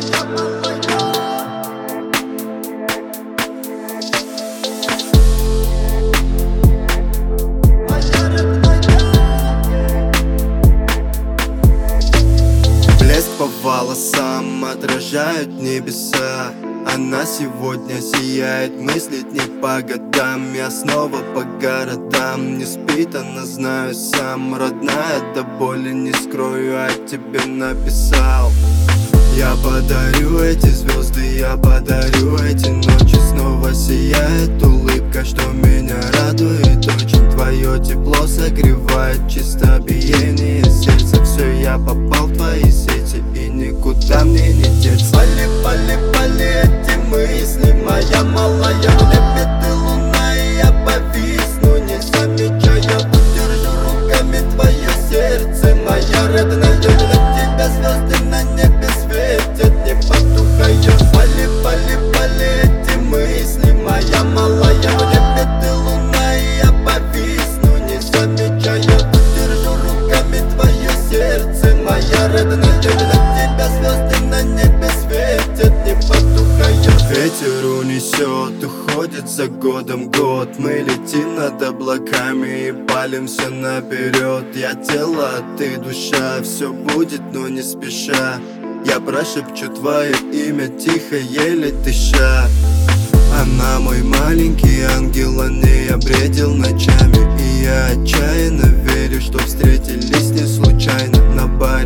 Блеск по волосам отражают небеса. Она сегодня сияет, мыслит не по годам. Я снова по городам, не спит, она знаю сам. Родная, до боли не скрою, а тебе написал. Я подарю эти звезды, я подарю эти ночи. Снова сияет улыбка, что меня радует очень. Твое тепло согревает, чисто биение сердца. Все, я попал в твои сети, и никуда мне не деться. Пали, пали, пали эти мысли, моя малая. Лепит и луна, и я повисну, не замечая. Держу руками твое сердце, моя родная. Для тебя звезды на небе светят, не потухая. Пали, пали, пали эти мысли, моя малая. Лепит и луна, и я повисну, не замечая. Держу руками твое сердце, моя родная. Для тебя звезды на небе светят, не потухая. Ветер унесет, уходит за годом год. Мы летим над облаками и палим все наперед. Я тело, а ты душа, все будет, но не спеша. Я прошепчу твое имя тихо, еле дыша. Она мой маленький ангел, о ней я бредил ночами. И я отчаянно верю, что встретились не случайно. На